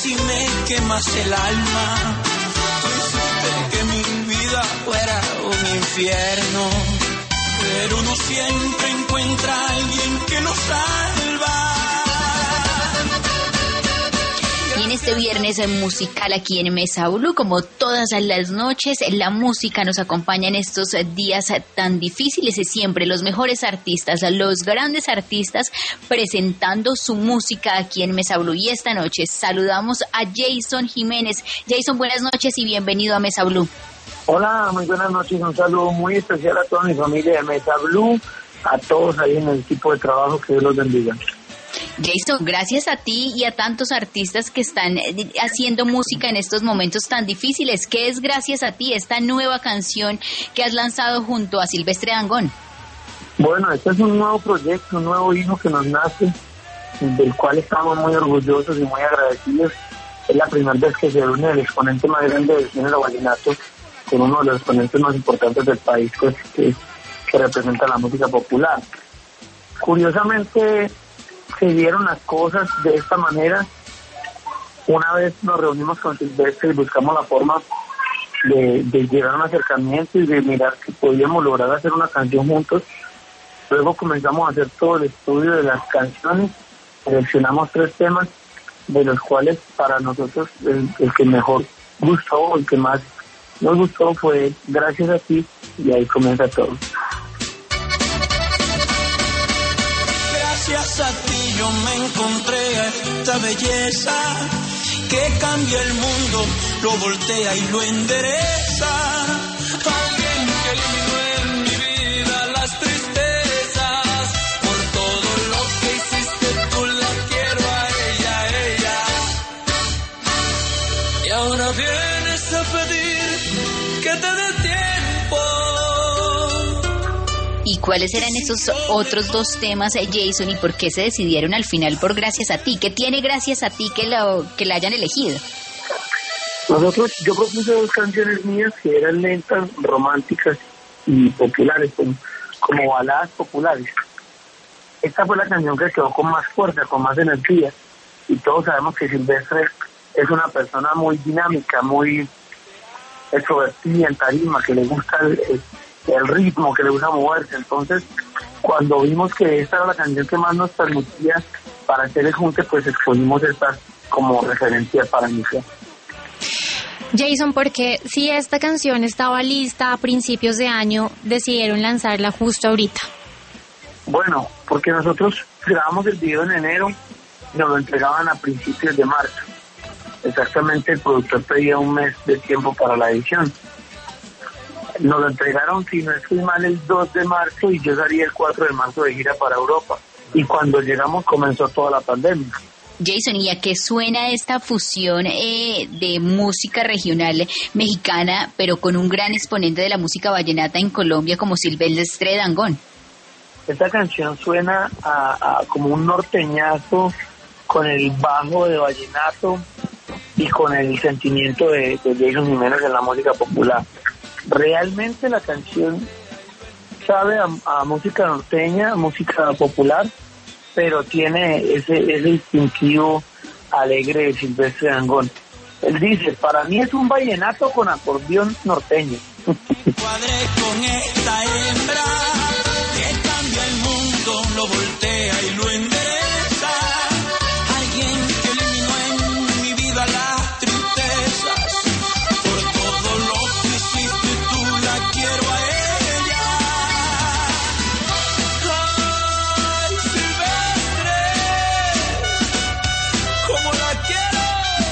si me quemas el alma. Tú hiciste que mi vida fuera un infierno, pero uno siempre encuentra a alguien que lo salva. Y en este viernes musical aquí en Mesa Blue, como todas las noches, la música nos acompaña en estos días tan difíciles y siempre los mejores artistas, los grandes artistas presentando su música aquí en Mesa Blue. Y esta noche saludamos a Jason Jiménez. Jason, buenas noches y bienvenido a Mesa Blue. Hola, muy buenas noches, un saludo muy especial a toda mi familia de Mesa Blue, a todos ahí en el equipo de trabajo, que Dios los bendiga. Jason, gracias a ti y a tantos artistas que están haciendo música en estos momentos tan difíciles. ¿Qué es gracias a ti esta nueva canción que has lanzado junto a Silvestre Dangond? Bueno, este es un nuevo proyecto, un nuevo hijo que nos nace, del cual estamos muy orgullosos y muy agradecidos. Es la primera vez que se une el exponente más grande del género vallenato con uno de los exponentes más importantes del país, pues, que representa la música popular. Curiosamente, se dieron las cosas de esta manera. Una vez nos reunimos con Silvestre y buscamos la forma de llegar a un acercamiento y de mirar si podíamos lograr hacer una canción juntos. Luego comenzamos a hacer todo el estudio de las canciones, seleccionamos 3 temas, de los cuales para nosotros el que mejor gustó, el que más nos gustó fue Gracias a ti, y ahí comienza todo. Gracias a ti yo me encontré a esta belleza que cambia el mundo, lo voltea y lo endereza. Alguien que eliminó en mi vida las tristezas. Por todo lo que hiciste tú la quiero a ella. Y ahora vienes a pedir que te dé tiempo. ¿Y cuáles eran esos otros 2 temas, Jason, y por qué se decidieron al final por Gracias a ti? ¿Qué tiene Gracias a ti que la hayan elegido? Yo propuse 2 canciones mías que eran lentas, románticas y populares, como baladas populares. Esta fue la canción que quedó con más fuerza, con más energía, y todos sabemos que Silvestre es una persona muy dinámica, muy extrovertida en tarima, que le gusta el ritmo, que le gusta moverse. Entonces, cuando vimos que esta era la canción que más nos permitía para hacer el junte, pues escogimos esta como referencia para iniciar. Jason, porque si esta canción estaba lista a principios de año, decidieron lanzarla justo ahorita? Bueno, porque nosotros grabamos el video en enero y nos lo entregaban a principios de marzo. Exactamente, el productor pedía un mes de tiempo para la edición. Nos lo entregaron, si no estoy mal, el 2 de marzo, y yo salí el 4 de marzo de gira para Europa. Y cuando llegamos comenzó toda la pandemia. Jason, ¿y a qué suena esta fusión de música regional mexicana, pero con un gran exponente de la música vallenata en Colombia como Silvestre Dangond? Esta canción suena a como un norteñazo, con el bajo de vallenato y con el sentimiento de Jason Jiménez en la música popular. Realmente la canción sabe a música norteña, música popular, pero tiene ese distintivo alegre de Silvestre Dangond. Él dice, para mí es un vallenato con acordeón norteño. Cuadré con esta hembra que cambia el mundo, lo voltea y lo endereza. Alguien que eliminó en mi vida las tristezas. Por todo lo que hiciste tú la quiero a ella. Ay, Silvestre, como la quiero,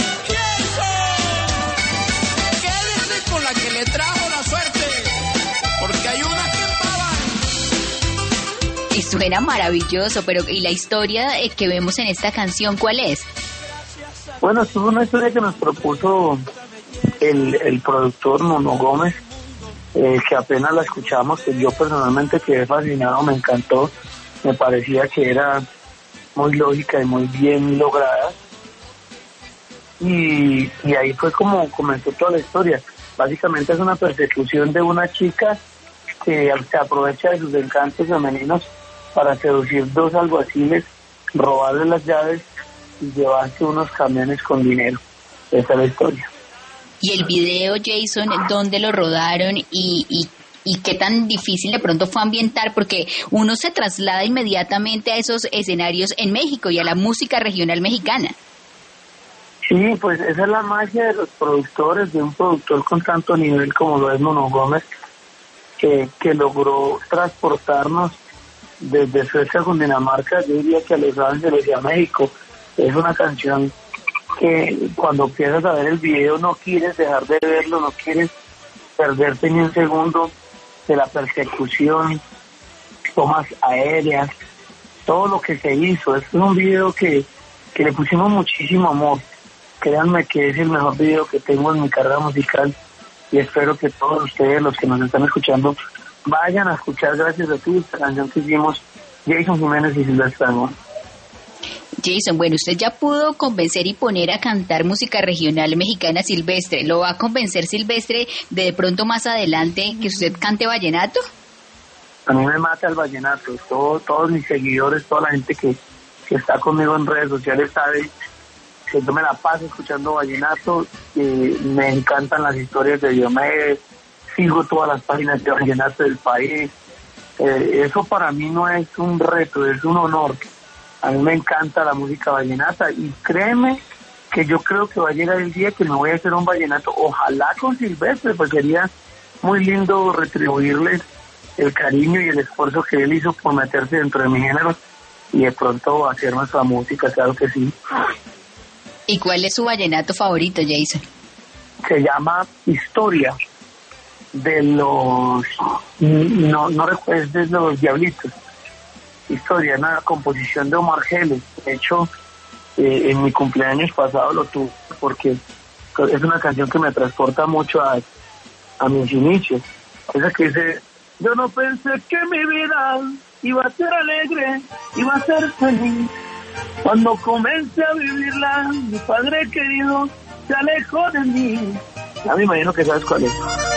quédese con la que le trajo la suerte, porque hay una que pagan. Y suena maravilloso, pero ¿y la historia que vemos en esta canción cuál es? Bueno, esto es una historia que nos propuso el productor Nuno Gómez, que apenas la escuchamos, que yo personalmente quedé fascinado, me encantó, me parecía que era muy lógica y muy bien lograda, y ahí fue como comenzó toda la historia. Básicamente es una persecución de una chica que se aprovecha de sus encantos femeninos para seducir 2 alguaciles, robarle las llaves y llevarse unos camiones con dinero. Esa es la historia. Y el video, Jason, ¿dónde lo rodaron y qué tan difícil de pronto fue ambientar? Porque uno se traslada inmediatamente a esos escenarios en México y a la música regional mexicana. Sí, pues esa es la magia de los productores, de un productor con tanto nivel como lo es Mono Gómez, que logró transportarnos desde Suecia con Dinamarca, yo diría que a Los Ángeles y a México. Es una canción que cuando empiezas a ver el video no quieres dejar de verlo, no quieres perderte ni un segundo de la persecución, tomas aéreas, todo lo que se hizo. Es un video que le pusimos muchísimo amor. Créanme que es el mejor video que tengo en mi carrera musical y espero que todos ustedes, los que nos están escuchando, vayan a escuchar, gracias a ti, esta canción que hicimos Jason Jiménez y Silvestre Dangond. Jason, bueno, usted ya pudo convencer y poner a cantar música regional mexicana Silvestre. ¿Lo va a convencer Silvestre de pronto más adelante que usted cante vallenato? A mí me mata el vallenato. Todos mis seguidores, toda la gente que está conmigo en redes sociales sabe que yo me la paso escuchando vallenato. Me encantan las historias de Diomedes, sigo todas las páginas de vallenato del país. Eso para mí no es un reto, es un honor. A mí me encanta la música vallenata y créeme que yo creo que va a llegar el día que me voy a hacer un vallenato, ojalá con Silvestre, pues sería muy lindo retribuirles el cariño y el esfuerzo que él hizo por meterse dentro de mi género y de pronto hacer nuestra música, claro que sí. ¿Y cuál es su vallenato favorito, Jason? Se llama Historia, de los... no recuerdo, es de los Diablitos. Historia, una composición de Omar Geles. De hecho, en mi cumpleaños pasado lo tuve porque es una canción que me transporta mucho a mis inicios. Esa que dice: yo no pensé que mi vida iba a ser alegre, iba a ser feliz. Cuando comencé a vivirla, mi padre querido se alejó de mí. Ya me imagino que sabes cuál es.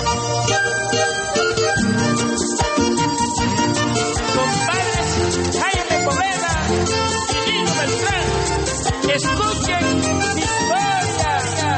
Escuchen mi historia.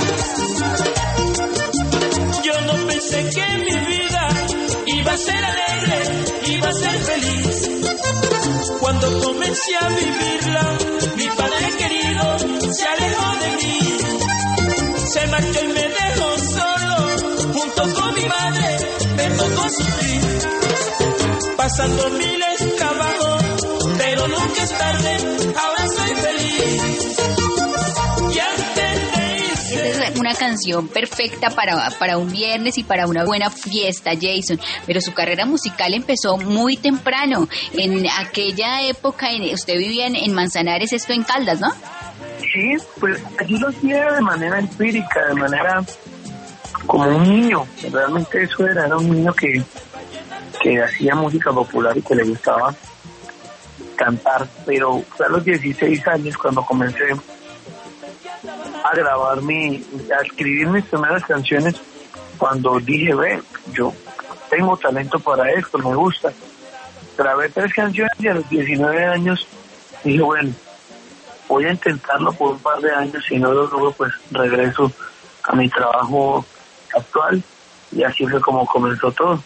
Yo no pensé que mi vida iba a ser alegre, iba a ser feliz. Cuando comencé a vivirla, mi padre querido se alejó de mí. Se marchó y me dejó solo, junto con mi madre me tocó sufrir. Pasando miles trabajos, pero nunca es tarde, ahora soy feliz. Esta es una canción perfecta para un viernes y para una buena fiesta, Jason. Pero su carrera musical empezó muy temprano. En aquella época, usted vivía en Manzanares, esto en Caldas, ¿no? Sí, pues allí lo hacía de manera empírica, de manera como un niño. Realmente eso era un niño que hacía música popular y que le gustaba cantar. Pero fue a los 16 años cuando comencé a grabar a escribir mis primeras canciones, cuando dije, yo tengo talento para esto, me gusta. Grabé 3 canciones y a los 19 años dije, bueno, voy a intentarlo por un par de años, si no lo logro, pues regreso a mi trabajo actual, y así fue como comenzó todo.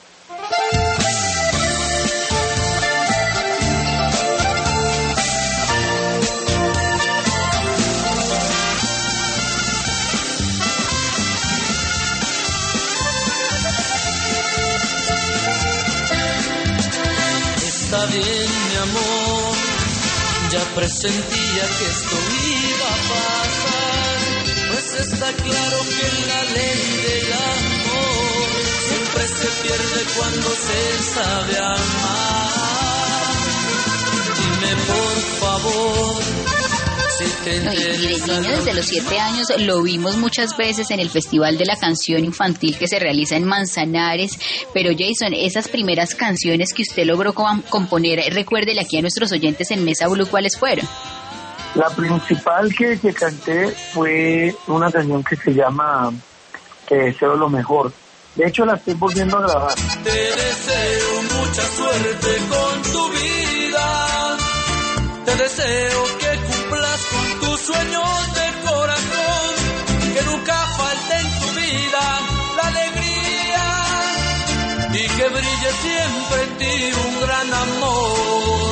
Está bien, mi amor, ya presentía que esto iba a pasar, pues está claro que la ley del amor siempre se pierde cuando se sabe amar. Dime por favor si te interesa. Y de niño, desde los 7 años, lo vimos muchas veces en el Festival de la Canción Infantil que se realiza en Manzanares. Pero Jason, esas primeras canciones que usted logró componer, recuérdele aquí a nuestros oyentes en Mesa Blue cuáles fueron. La principal que canté fue una canción que se llama Te deseo lo mejor. De hecho, la estoy volviendo a grabar. Te deseo mucha suerte con tu vida. Te deseo que cumplas con tus sueños siempre en ti un gran amor.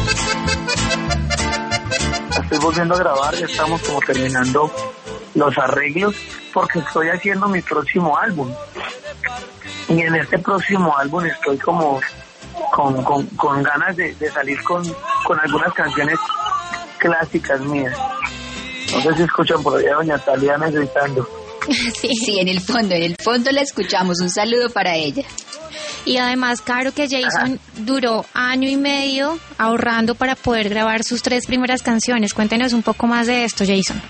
Estoy volviendo a grabar, ya estamos como terminando los arreglos porque estoy haciendo mi próximo álbum. Y en este próximo álbum estoy como con ganas de salir con algunas canciones clásicas mías. No sé si escuchan por allá doña Taliana gritando. Sí, en el fondo la escuchamos. Un saludo para ella. Y además, claro que Jason duró 1 año y medio ahorrando para poder grabar sus 3 primeras canciones. Cuéntenos un poco más de esto, Jason.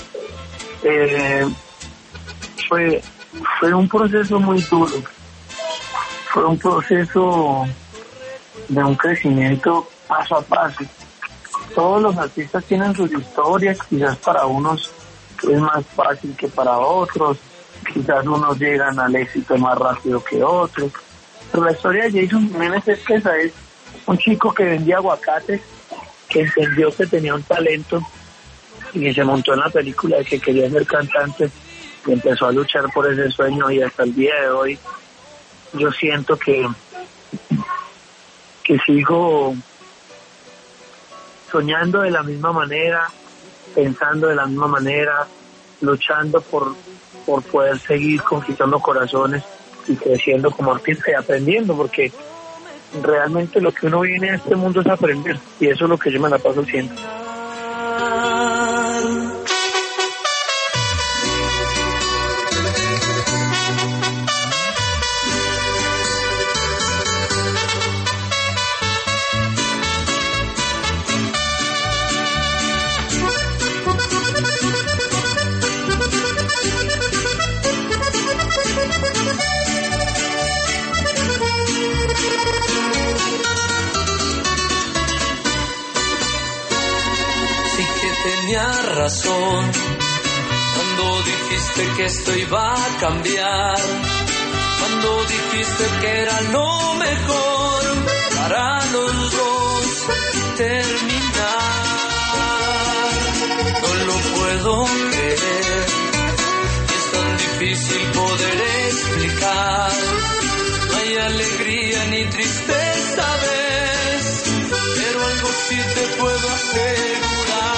Fue un proceso muy duro. Fue un proceso de un crecimiento paso a paso. Todos los artistas tienen sus historias, quizás para unos es más fácil que para otros, quizás unos llegan al éxito más rápido que otros. Pero la historia de Jason Jiménez es que esa es un chico que vendía aguacates, que entendió que tenía un talento y que se montó en la película de que quería ser cantante y empezó a luchar por ese sueño, y hasta el día de hoy yo siento que sigo soñando de la misma manera, pensando de la misma manera, luchando por poder seguir conquistando corazones y creciendo como artista y aprendiendo, porque realmente lo que uno viene a este mundo es aprender, y eso es lo que yo me la paso haciendo. Tenías razón cuando dijiste que esto iba a cambiar, cuando dijiste que era lo mejor para los dos terminar. No lo puedo creer, es tan difícil poder explicar. No hay alegría ni tristeza, ves, pero algo sí te puedo asegurar.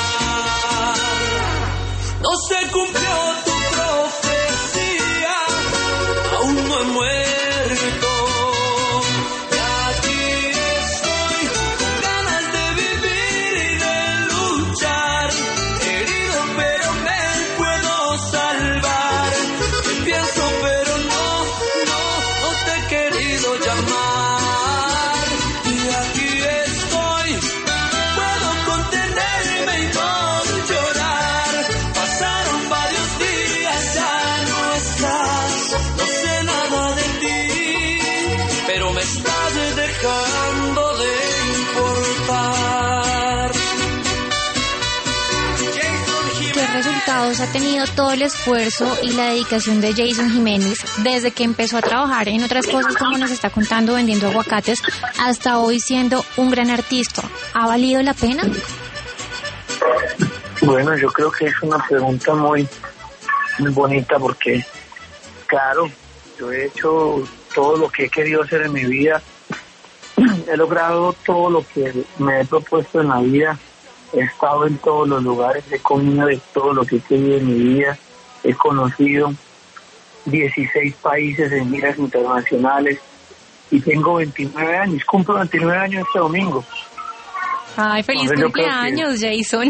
No se cumplió tu profecía, aún no he muerto. Y aquí estoy con ganas de vivir y de luchar. Herido pero me puedo salvar. Te pienso pero no te he querido llamar. Y aquí estoy, puedo contenerme y no llorar. Pasaron varios días, ya no estás, no sé nada de ti, pero me estás dejando de importar. ¿Qué resultados ha tenido todo el esfuerzo y la dedicación de Jason Jiménez desde que empezó a trabajar en otras cosas, como nos está contando, vendiendo aguacates, hasta hoy siendo un gran artista? ¿Ha valido la pena? Bueno, yo creo que es una pregunta muy bonita porque, claro, yo he hecho todo lo que he querido hacer en mi vida, he logrado todo lo que me he propuesto en la vida, he estado en todos los lugares, he comido de todo lo que he querido en mi vida, he conocido 16 países en giras internacionales y tengo 29 años, cumplo 29 años este domingo. Ay, feliz cumpleaños, Jason.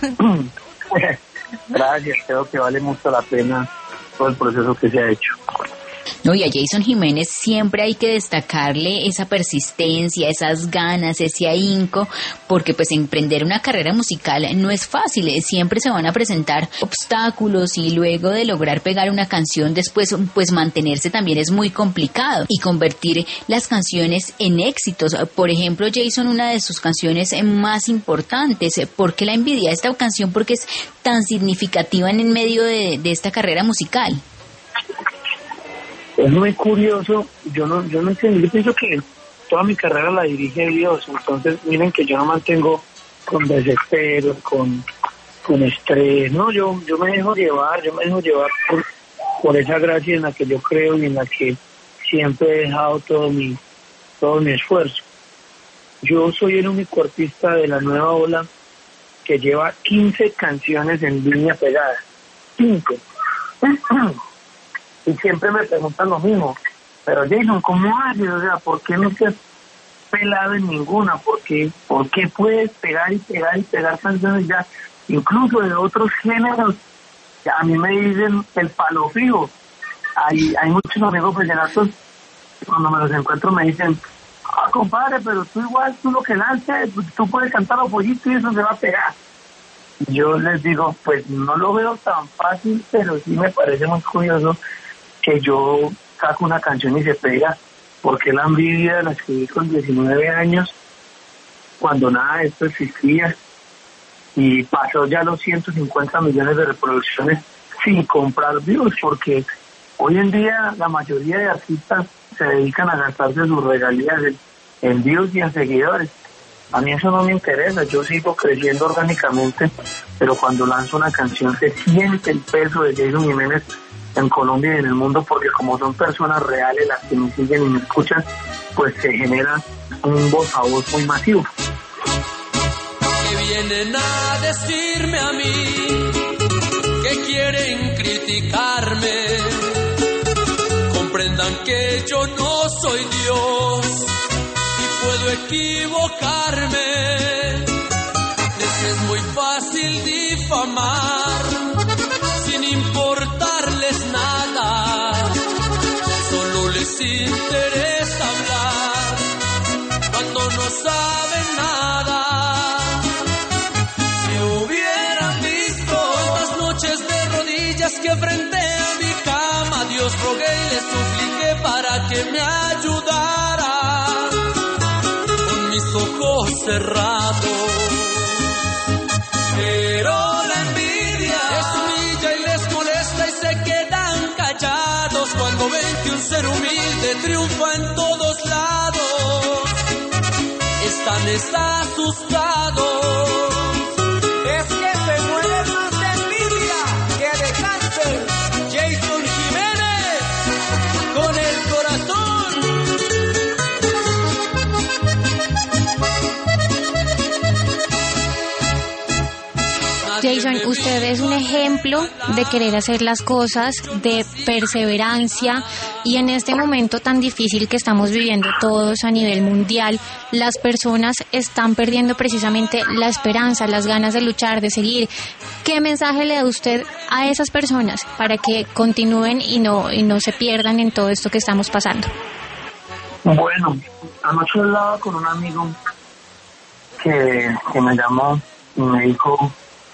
Gracias, creo que vale mucho la pena todo el proceso que se ha hecho. No, y a Jason Jiménez siempre hay que destacarle esa persistencia, esas ganas, ese ahínco, porque pues emprender una carrera musical no es fácil, siempre se van a presentar obstáculos y luego de lograr pegar una canción después pues mantenerse también es muy complicado y convertir las canciones en éxitos. Por ejemplo, Jason, una de sus canciones más importantes, ¿por qué la envidia esta canción? Porque es tan significativa en medio de esta carrera musical. Es muy curioso, yo no entiendo, yo pienso que toda mi carrera la dirige Dios, entonces miren que yo no mantengo con desespero, con estrés, no, yo me dejo llevar por esa gracia en la que yo creo y en la que siempre he dejado todo mi todo mi esfuerzo. Yo soy el único artista de la nueva ola que lleva 15 canciones en línea pegadas. 15. Y siempre me preguntan lo mismo. Pero Jason, ¿cómo haces? O sea, ¿por qué no te has pelado en ninguna? ¿Por qué puedes pegar y pegar y pegar canciones ya, incluso de otros géneros? A mí me dicen el palo fijo. Hay muchos amigos vallenatos, cuando me los encuentro me dicen, compadre, pero tú igual, tú lo que lances, tú puedes cantar los pollitos y eso se va a pegar. Yo les digo, pues no lo veo tan fácil, pero sí me parece muy curioso que yo saco una canción y se pega, porque la envidia la escribí con 19 años, cuando nada de esto existía, y pasó ya los 150 millones de reproducciones sin comprar views, porque hoy en día la mayoría de artistas se dedican a gastarse sus regalías en views y en seguidores. A mí eso no me interesa, yo sigo creciendo orgánicamente, pero cuando lanzo una canción se siente el peso de Jason Jiménez en Colombia y en el mundo, porque como son personas reales las que me siguen y me escuchan, pues se genera un voz a voz muy masivo. Que vienen a decirme a mí, que quieren criticarme, comprendan que yo no soy Dios y puedo equivocarme. Les es muy fácil difamar sin importarles nada, solo les interesa hablar cuando no saben nada. Si hubieran visto las noches de rodillas que frente a mi cama a Dios rogué y le supliqué para que me ayudara con mis ojos cerrados, pero la envidia les humilla y les molesta y se quedan callados cuando ven que un ser humilde triunfa en todos lados. Están asustados. Es que se mueren más de envidia que de cáncer. Jason Jiménez con el corazón. Jason, usted es un ejemplo de querer hacer las cosas, de perseverancia, y en este momento tan difícil que estamos viviendo todos a nivel mundial, las personas están perdiendo precisamente la esperanza, las ganas de luchar, de seguir. ¿Qué mensaje le da usted a esas personas para que continúen y no se pierdan en todo esto que estamos pasando? Bueno, anoche hablaba con un amigo que me llamó y me dijo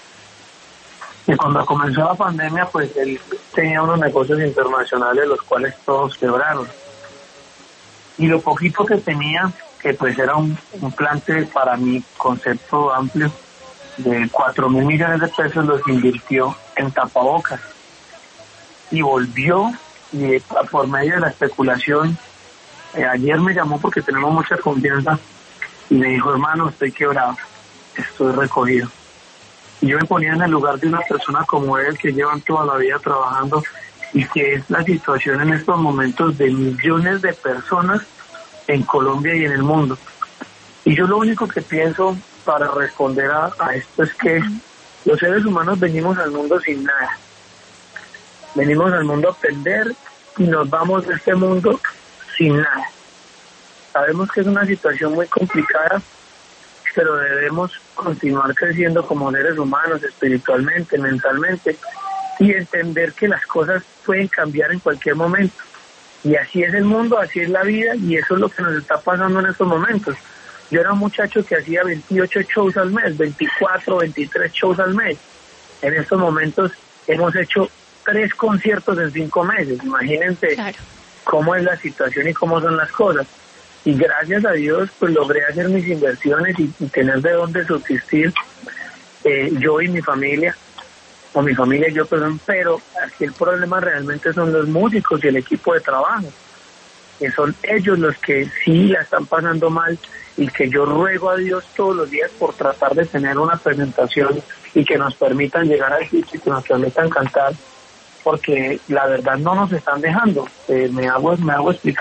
que cuando comenzó la pandemia, pues él tenía unos negocios internacionales, los cuales todos quebraron. Y lo poquito que tenía, que pues era un plante para mi concepto amplio, de 4.000 millones de pesos, los invirtió en tapabocas. Y volvió, y por medio de la especulación, ayer me llamó porque tenemos mucha confianza, y me dijo, hermano, estoy quebrado, estoy recogido. Y yo me ponía en el lugar de una persona como él, que llevan toda la vida trabajando, y que es la situación en estos momentos de millones de personas en Colombia y en el mundo. Y yo lo único que pienso para responder a esto es que los seres humanos venimos al mundo sin nada. Venimos al mundo a aprender y nos vamos de este mundo sin nada. Sabemos que es una situación muy complicada, pero debemos continuar creciendo como seres humanos, espiritualmente, mentalmente, y entender que las cosas pueden cambiar en cualquier momento. Y así es el mundo, así es la vida, y eso es lo que nos está pasando en estos momentos. Yo era un muchacho que hacía 28 shows al mes, 24, 23 shows al mes. En estos momentos hemos hecho 3 conciertos en 5 meses. Imagínense cómo es la situación y cómo son las cosas. Y gracias a Dios pues logré hacer mis inversiones y tener de dónde subsistir, yo y mi familia, o mi familia y yo, perdón, pero aquí el problema realmente son los músicos y el equipo de trabajo, que son ellos los que sí la están pasando mal, y que yo ruego a Dios todos los días por tratar de tener una presentación y que nos permitan llegar al sitio y que nos permitan cantar, porque la verdad no nos están dejando. Me hago explicar.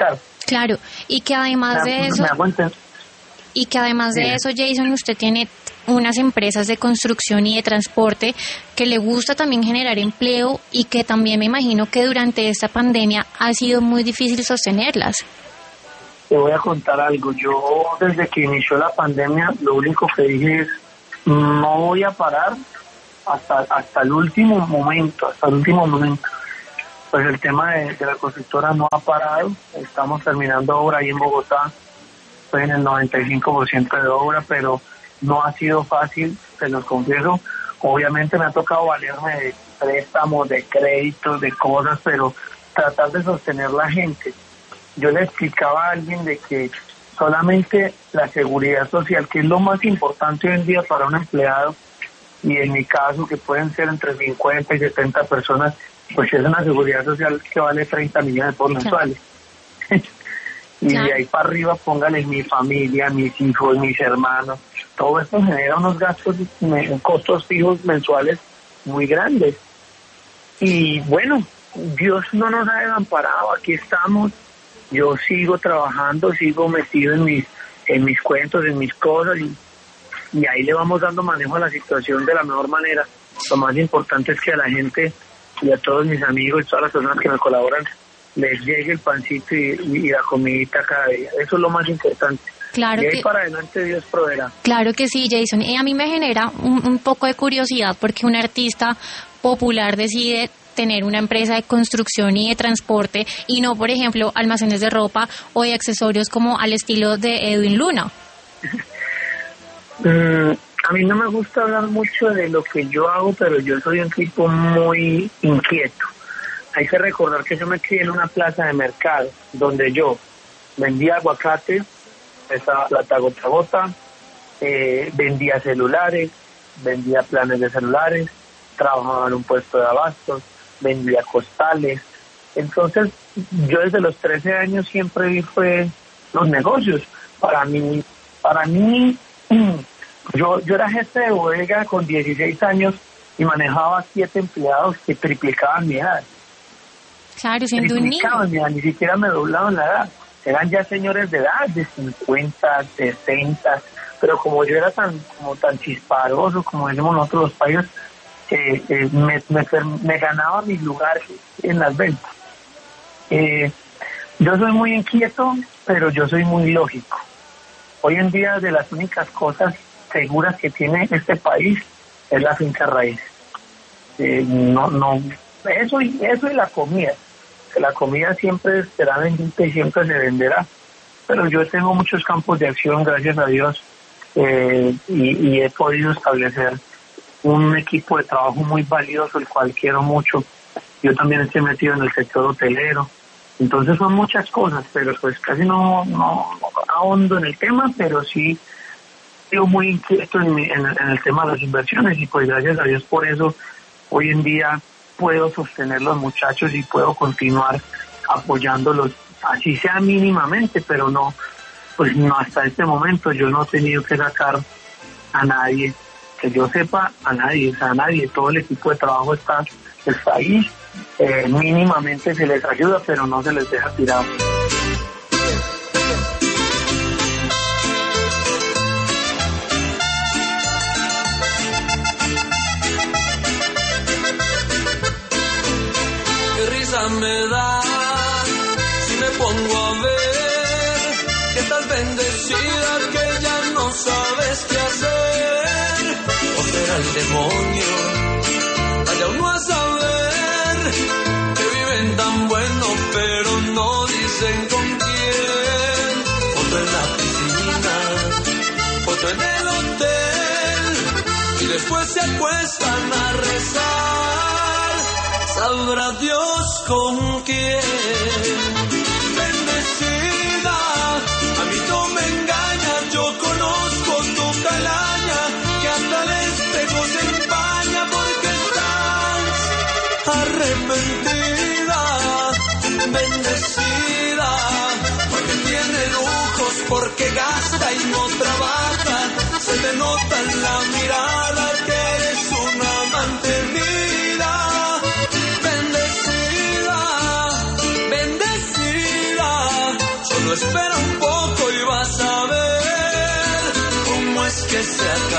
Claro, y que además de eso... Y que además de eso, Jason, usted tiene unas empresas de construcción y de transporte que le gusta también generar empleo y que también me imagino que durante esta pandemia ha sido muy difícil sostenerlas. Te voy a contar algo. Yo desde que inició la pandemia lo único que dije es no voy a parar hasta el último momento, Pues el tema de la constructora no ha parado. Estamos terminando obra ahí en Bogotá, pues en el 95% de obra, pero no ha sido fácil, se los confieso. Obviamente me ha tocado valerme de préstamos, de créditos, de cosas, pero tratar de sostener la gente. Yo le explicaba a alguien de que solamente la seguridad social, que es lo más importante hoy en día para un empleado, y en mi caso que pueden ser entre 50 y 70 personas, pues es una seguridad social que vale 30 millones por mensuales. Y de ahí para arriba póngale mi familia, mis hijos, mis hermanos. Todo esto genera unos gastos, costos fijos mensuales muy grandes. Y bueno, Dios no nos ha desamparado, aquí estamos. Yo sigo trabajando, sigo metido en mis cuentos, en mis cosas, y ahí le vamos dando manejo a la situación de la mejor manera. Lo más importante es que a la gente y a todos mis amigos y todas las personas que me colaboran les llegue el pancito y la comidita cada día. Eso es lo más importante. Claro, y ahí para adelante Dios proveerá. Claro que sí, Jason. Y a mí me genera un poco de curiosidad porque un artista popular decide tener una empresa de construcción y de transporte y no, por ejemplo, almacenes de ropa o de accesorios como al estilo de Edwin Luna. A mí no me gusta hablar mucho de lo que yo hago, pero yo soy un tipo muy inquieto. Hay que recordar que yo me crié en una plaza de mercado donde yo vendía aguacates, la tagota, vendía celulares, vendía planes de celulares, trabajaba en un puesto de abastos, vendía costales. Entonces yo desde los 13 años siempre vi fue los negocios. Para mí yo era jefe de bodega con 16 años y manejaba 7 empleados que triplicaban mi edad. Claro, siendo un niño. Ni siquiera me doblaban la edad. Eran ya señores de edad, de 50, 60, pero como yo era tan chisparoso, como decimos nosotros los países, me ganaba mi lugar en las ventas. Yo soy muy inquieto, pero yo soy muy lógico. Hoy en día de las únicas cosas seguras que tiene este país es la finca raíz. Eso y la comida. Que la comida siempre será bendita y siempre se venderá. Pero yo tengo muchos campos de acción, gracias a Dios, y he podido establecer un equipo de trabajo muy valioso, el cual quiero mucho. Yo también estoy metido en el sector hotelero. Entonces son muchas cosas, pero pues casi no ahondo en el tema, pero sí sigo muy inquieto en el tema de las inversiones, y pues gracias a Dios por eso hoy en día puedo sostener los muchachos y puedo continuar apoyándolos, así sea mínimamente, pero no hasta este momento yo no he tenido que sacar a nadie, que yo sepa, a nadie, todo el equipo de trabajo está ahí, mínimamente se les ayuda, pero no se les deja tirado. Me da si me pongo a ver que estás bendecida, que ya no sabes qué hacer, o será el demonio, vaya uno a saber, que viven tan bueno pero no dicen con quién. Foto en la piscina, foto en el hotel, y después se acuestan a rezar. Sabrá Dios con quién. Bendecida, a mí no me engañas, yo conozco tu calaña, que hasta el espejo se empaña porque estás arrepentida. Bendecida, porque tiene lujos, porque gasta y no trabaja, se te nota en la mirada que eres una amante mía.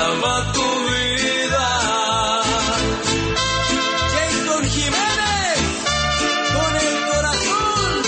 llama tu vida. Jason Jiménez, con el corazón.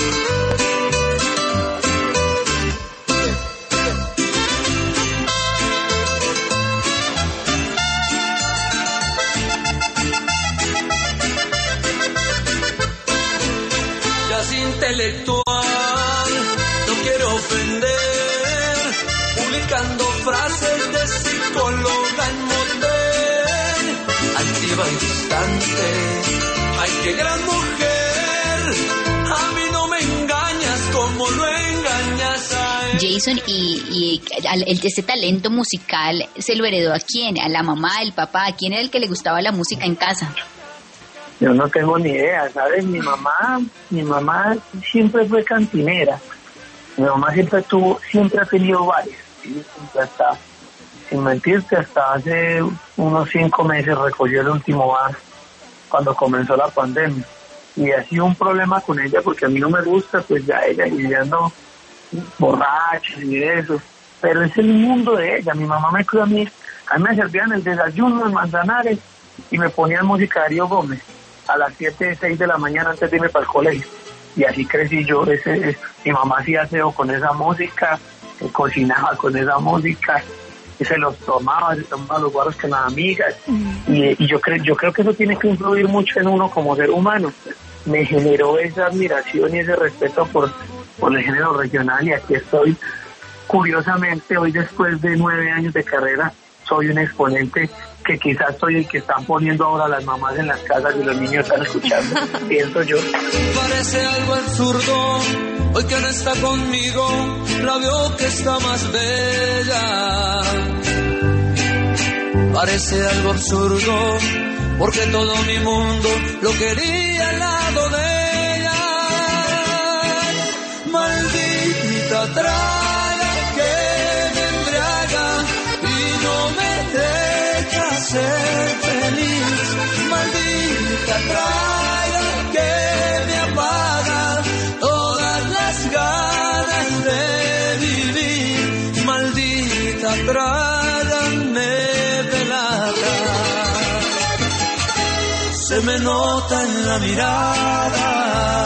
Ya es intelectual, no quiero ofender, publicando frases de psicóloga en motel, altiva y distante. Ay, qué gran mujer, a mí no me engañas como lo engañas a él. Jason, este talento musical, ¿se lo heredó a quién? ¿A la mamá, el papá? ¿A quién era el que le gustaba la música en casa? Yo no tengo ni idea, ¿sabes? Mi mamá siempre fue cantinera. Mi mamá siempre ha tenido bares. ¿Sí? Hasta, sin mentirte, hasta hace unos 5 meses recogió el último bar cuando comenzó la pandemia. Y ha sido un problema con ella porque a mí no me gusta, pues ya ella lidiando borrachos y eso. Pero es el mundo de ella. Mi mamá me cuida a mí me servían el desayuno en Manzanares y me ponían música de Darío Gómez a las 7, 6 de la mañana antes de irme para el colegio. Y así crecí yo. Mi mamá hacía aseo con esa música, cocinaba con esa música, y se tomaba los guaros con las amigas. Y yo creo que eso tiene que influir mucho en uno como ser humano. Me generó esa admiración y ese respeto por el género regional, y aquí estoy. Curiosamente, hoy después de 9 años de carrera, soy un exponente que quizás soy el que están poniendo ahora las mamás en las casas y los niños están escuchando, pienso yo. Parece algo absurdo, hoy que no está conmigo, la veo que está más bella. Parece algo absurdo, porque todo mi mundo lo quería al lado de ella. Maldita traga que me embriaga y no me deja ser feliz. Maldita traga que me apaga todas las ganas de vivir. Maldita traga me delata, se me nota en la mirada.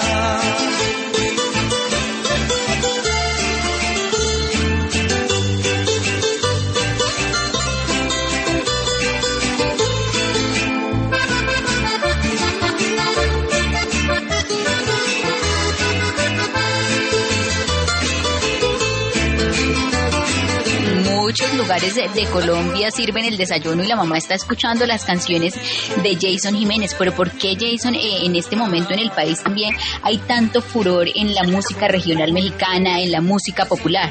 Muchos lugares de Colombia sirven el desayuno y la mamá está escuchando las canciones de Jason Jiménez. Pero ¿por qué, Jason, en este momento en el país también hay tanto furor en la música regional mexicana, en la música popular?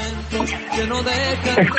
Es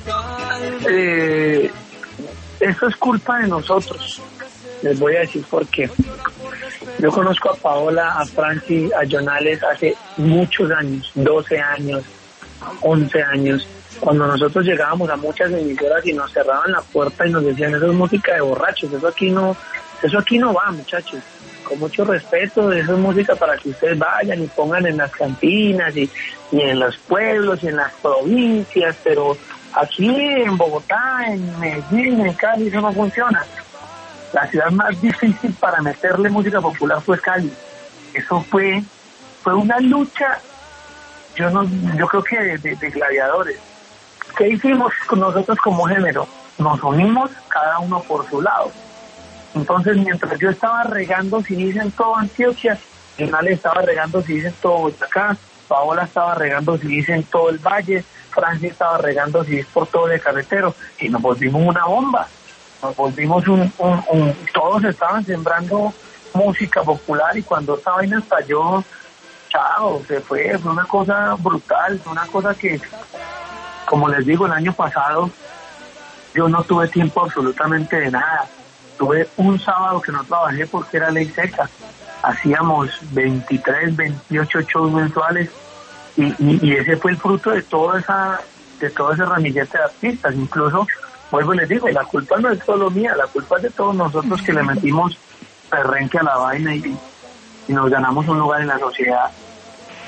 que eso es culpa de nosotros. Les voy a decir por qué. Yo conozco a Paola, a Franci, a Jonales hace muchos años, 12 años, 11 años. Cuando nosotros llegábamos a muchas emisoras y nos cerraban la puerta y nos decían, eso es música de borrachos, eso aquí no va, muchachos. Con mucho respeto, eso es música para que ustedes vayan y pongan en las cantinas y en los pueblos y en las provincias, pero aquí en Bogotá, en Medellín, en Cali, eso no funciona. La ciudad más difícil para meterle música popular fue Cali. Eso fue una lucha, yo creo que de gladiadores. ¿Qué hicimos nosotros como género? Nos unimos cada uno por su lado. Entonces, mientras yo estaba regando, si dicen todo Antioquia, Jonales estaba regando, si dicen todo Boyacá, Paola estaba regando, si dicen todo el Valle, Francia estaba regando, si es por todo el carretero, y nos volvimos una bomba. Nos volvimos todos estaban sembrando música popular, y cuando esta vaina estalló, chao, fue una cosa brutal, fue una cosa que, como les digo, el año pasado yo no tuve tiempo absolutamente de nada. Tuve un sábado que no trabajé porque era ley seca. Hacíamos 23, 28 shows mensuales y ese fue el fruto de todo ese ramillete de artistas. Incluso, vuelvo y les digo, la culpa no es solo mía, la culpa es de todos nosotros que le metimos perrenque a la vaina y nos ganamos un lugar en la sociedad.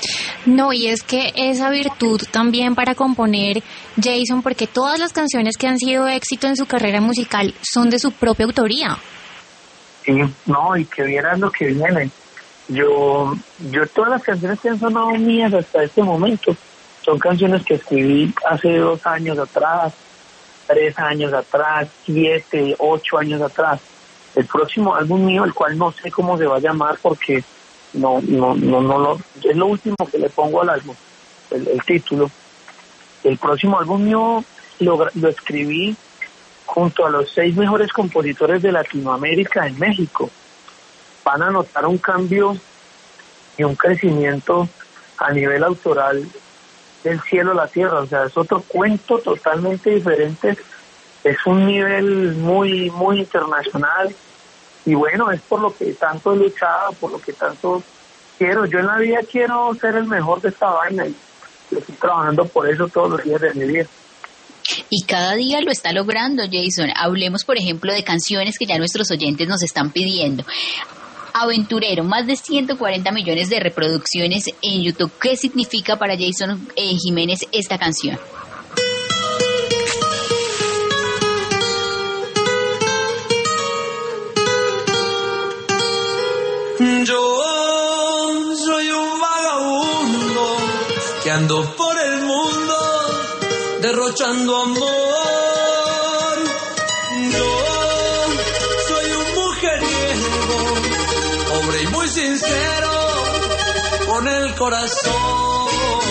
No, y es que esa virtud también para componer, Jason, porque todas las canciones que han sido éxito en su carrera musical son de su propia autoría. Sí, no, y que vieran lo que viene. Yo todas las canciones que han sonado mías hasta este momento son canciones que escribí hace 2 años atrás, 3 años atrás, 7, 8 años atrás. El próximo álbum mío, el cual no sé cómo se va a llamar porque no es lo último que le pongo al álbum, el título. El próximo álbum mío lo escribí junto a los 6 mejores compositores de Latinoamérica en México. Van a notar un cambio y un crecimiento a nivel autoral del cielo a la tierra. O sea, es otro cuento totalmente diferente. Es un nivel muy, muy internacional. Y bueno, es por lo que tanto he luchado, por lo que tanto quiero. Yo en la vida quiero ser el mejor de esta vaina y estoy trabajando por eso todos los días de mi vida. Y cada día lo está logrando, Jason. Hablemos, por ejemplo, de canciones que ya nuestros oyentes nos están pidiendo. Aventurero, más de 140 millones de reproducciones en YouTube. ¿Qué significa para Jason Jiménez esta canción? Yo soy un vagabundo que ando por el mundo derrochando amor. Yo soy un mujeriego, pobre y muy sincero, con el corazón.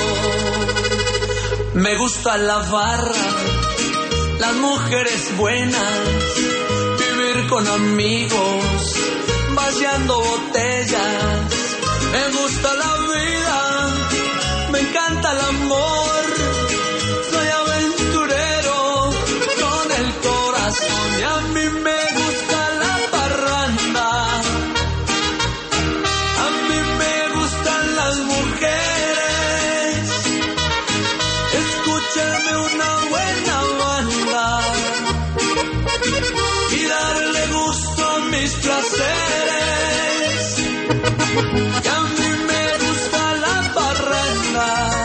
Me gusta la farra, las mujeres buenas, vivir con amigos, vaciando botellas. Me gusta la vida, me encanta el amor. Soy aventurero con el corazón y a mí me gusta la parranda. A mí me gustan las mujeres, escúchame una buena banda y darle gusto a mis placeres. Y a mí me gusta la parranda,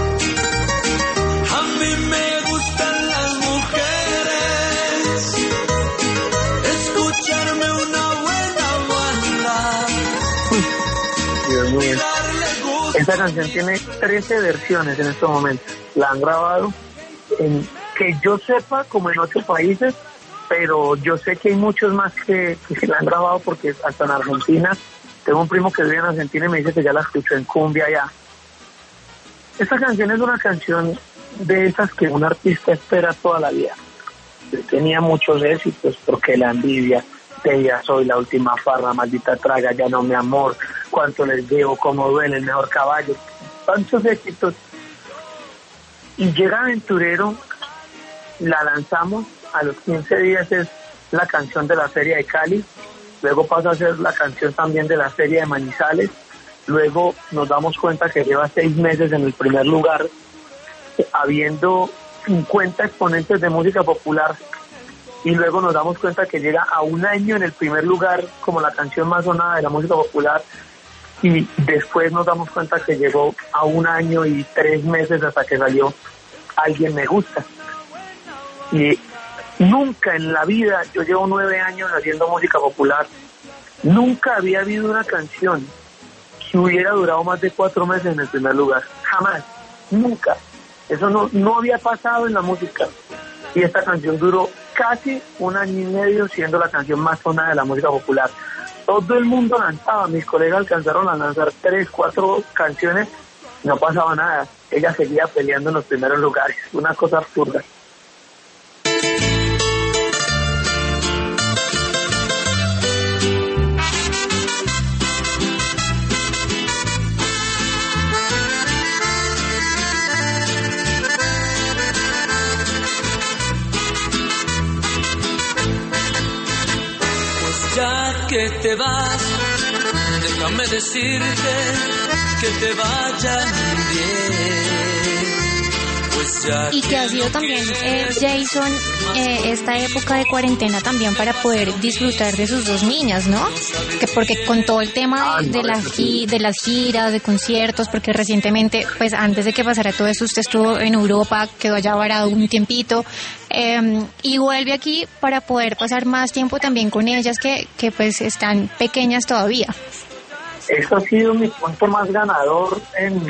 a mí me gustan las mujeres, escucharme una buena banda. Dios mío. Esta canción tiene 13 versiones en estos momentos. La han grabado en, que yo sepa, como en 8 países, pero yo sé que hay muchos más que la han grabado porque hasta en Argentina. Tengo un primo que vive en Argentina y me dice que ya la escuchó en cumbia allá. Esta canción es una canción de esas que un artista espera toda la vida. Yo tenía muchos éxitos porque la envidia, de ya soy la última farra, maldita traga, ya no mi amor, cuánto les debo, cómo duele el mejor caballo, tantos éxitos. Y llega Aventurero, la lanzamos, a los 15 días es la canción de la Feria de Cali. Luego pasa a ser la canción también de la Feria de Manizales. Luego nos damos cuenta que lleva 6 meses en el primer lugar, habiendo 50 exponentes de música popular. Y luego nos damos cuenta que llega a 1 año en el primer lugar como la canción más sonada de la música popular. Y después nos damos cuenta que llegó a 1 año y 3 meses hasta que salió Alguien Me Gusta. Y nunca en la vida, yo llevo 9 años haciendo música popular, nunca había habido una canción que hubiera durado más de 4 meses en el primer lugar. Jamás, nunca. Eso no había pasado en la música. Y esta canción duró casi 1 año y medio siendo la canción más sonada de la música popular. Todo el mundo lanzaba, mis colegas alcanzaron a lanzar 3, 4 canciones, no pasaba nada. Ella seguía peleando en los primeros lugares, una cosa absurda. Ya que te vas, déjame decirte que te vaya bien. Y que ha sido también, Jason, esta época de cuarentena también para poder disfrutar de sus dos niñas, ¿no? Porque con todo el tema de las giras, de conciertos, porque recientemente, pues antes de que pasara todo eso, usted estuvo en Europa, quedó allá varado un tiempito, y vuelve aquí para poder pasar más tiempo también con ellas que pues están pequeñas todavía. Eso ha sido mi punto más ganador en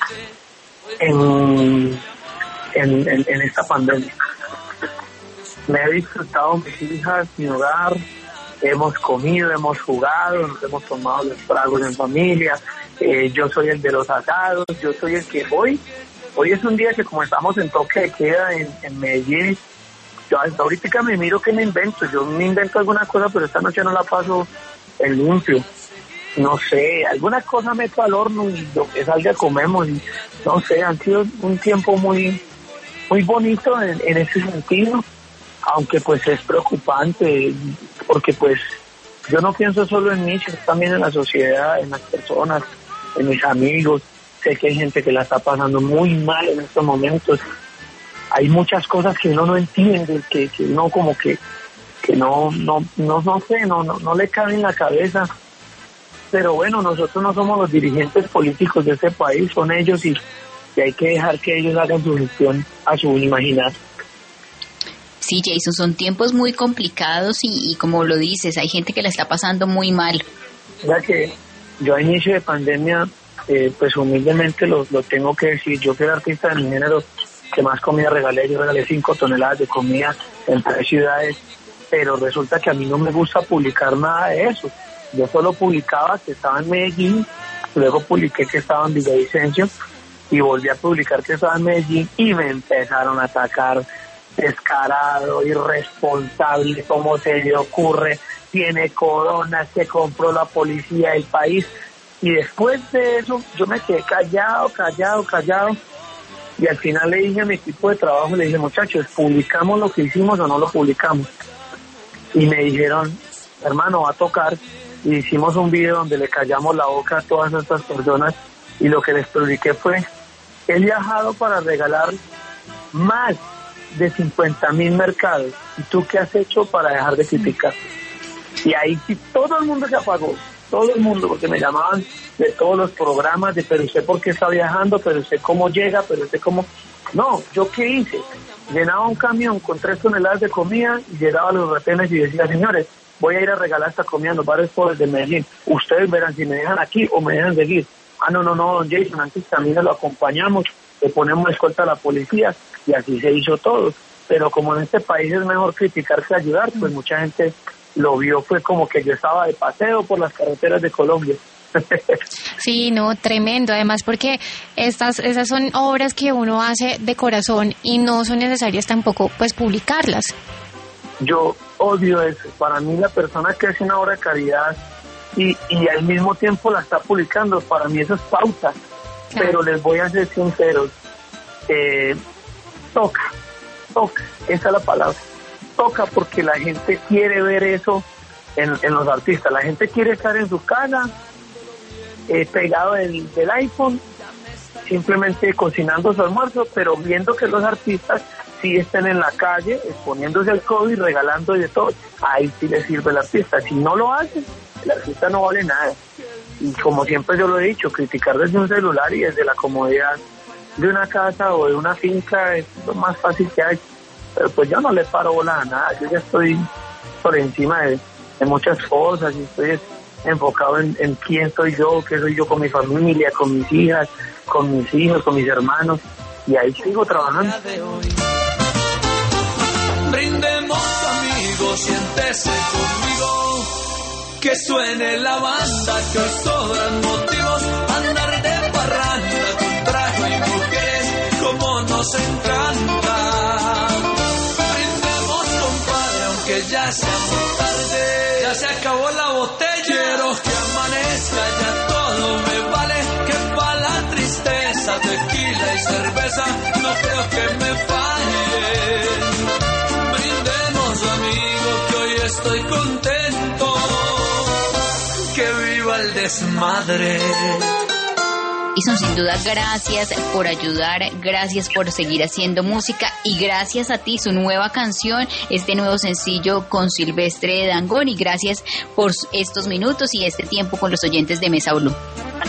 esta pandemia. Me he disfrutado mis hijas, mi hogar, hemos comido, hemos jugado, nos hemos tomado los tragos en familia, yo soy el de los asados, yo soy el que hoy es un día que como estamos en toque de queda en Medellín, yo hasta ahorita me miro que me invento alguna cosa, pero esta noche no la paso en limpio. No sé, alguna cosa meto al horno y lo que salga comemos. Y, no sé, han sido un tiempo muy muy bonito en ese sentido, aunque pues es preocupante, porque pues yo no pienso solo en mí, sino también en la sociedad, en las personas, en mis amigos. Sé que hay gente que la está pasando muy mal en estos momentos. Hay muchas cosas que uno no entiende, que uno como que no sé, no le cabe en la cabeza. Pero bueno, nosotros no somos los dirigentes políticos de este país, son ellos y hay que dejar que ellos hagan su gestión a su imaginar. Sí, Jason, son tiempos muy complicados y como lo dices, hay gente que la está pasando muy mal. Ya que yo a inicio de pandemia, pues humildemente lo tengo que decir, yo fui el artista de mi género que más comida regalé, yo regalé 5 toneladas de comida en 3 ciudades, pero resulta que a mí no me gusta publicar nada de eso. Yo solo publicaba que estaba en Medellín, luego publiqué que estaba en Villavicencio y volví a publicar que estaba en Medellín y me empezaron a atacar. Descarado, irresponsable, ¿cómo se le ocurre? Tiene corona, se compró la policía del país. Y después de eso yo me quedé callado y al final le dije a mi equipo de trabajo, le dije, muchachos, ¿publicamos lo que hicimos o no lo publicamos? Y me dijeron, hermano, va a tocar. Y hicimos un video donde le callamos la boca a todas estas personas y lo que les publiqué fue, he viajado para regalar más de 50,000 mercados. ¿Y tú qué has hecho para dejar de criticar? Y ahí sí todo el mundo se apagó, todo el mundo, porque me llamaban de todos los programas, de pero usted por qué está viajando, pero usted cómo llega, pero usted cómo... No, ¿yo qué hice? Llenaba un camión con 3 toneladas de comida y llegaba a los retenes y decía, señores, voy a ir a regalar esta comida en los bares pobres de Medellín. Ustedes verán si me dejan aquí o me dejan seguir. Ah, no, don Jason, antes también lo acompañamos, le ponemos escolta a la policía y así se hizo todo. Pero como en este país es mejor criticar que ayudar, pues mucha gente lo vio, fue como que yo estaba de paseo por las carreteras de Colombia. Sí, no, tremendo, además porque esas son obras que uno hace de corazón y no son necesarias tampoco pues publicarlas. Yo odio eso. Para mí la persona que hace una obra de caridad y al mismo tiempo la está publicando, para mí eso es pauta. Claro. Pero les voy a ser sinceros, toca, esa es la palabra, toca porque la gente quiere ver eso en los artistas, la gente quiere estar en su casa, pegado del iPhone, simplemente cocinando su almuerzo, pero viendo que los artistas sí estén en la calle, exponiéndose al COVID, regalando y de todo, ahí sí le sirve el artista. Si no lo hacen, el artista no vale nada. Y como siempre yo lo he dicho, criticar desde un celular y desde la comodidad de una casa o de una finca es lo más fácil que hay. Pero pues yo no le paro bola a nada, yo ya estoy por encima de muchas cosas y estoy enfocado en quién soy yo, qué soy yo con mi familia, con mis hijas, con mis hijos, con mis hermanos, y ahí sigo trabajando. Brindemos, amigos, siéntese conmigo, que suene la banda, que hoy sobran motivos, andar de parranda con traje y mujeres, como nos encanta. Brindemos, compadre, aunque ya sea muy tarde, ya se acabó la botella, quiero que amanezca, ya todo me vale, que pa' la tristeza, tequila y cerveza, no creo que me fallen. Brindemos, amigo, que hoy estoy contento, que viva el desmadre. Jason, sin duda, gracias por ayudar, gracias por seguir haciendo música y gracias a ti, su nueva canción, este nuevo sencillo con Silvestre Dangond, y gracias por estos minutos y este tiempo con los oyentes de Mesa Blue.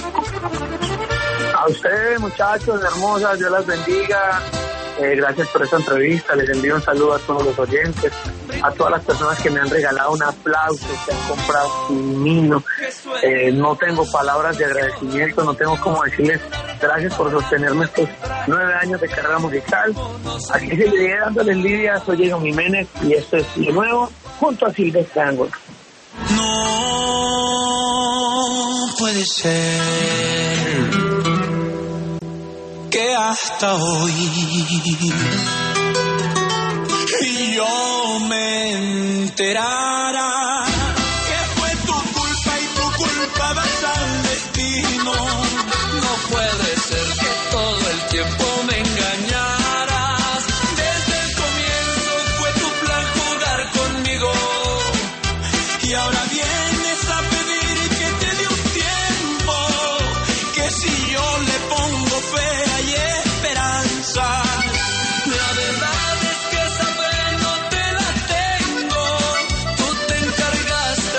A ustedes, muchachos, hermosas, Dios las bendiga. Gracias por esta entrevista. Les envío un saludo a todos los oyentes, a todas las personas que me han regalado un aplauso, que han comprado un vino. No tengo palabras de agradecimiento, no tengo cómo decirles gracias por sostenerme estos 9 años de carrera musical. Aquí seguiré dándoles lidia. Soy Jason Jiménez y esto es Lo Nuevo junto a Silvestre Dangond. No puede ser que hasta hoy yo me enterara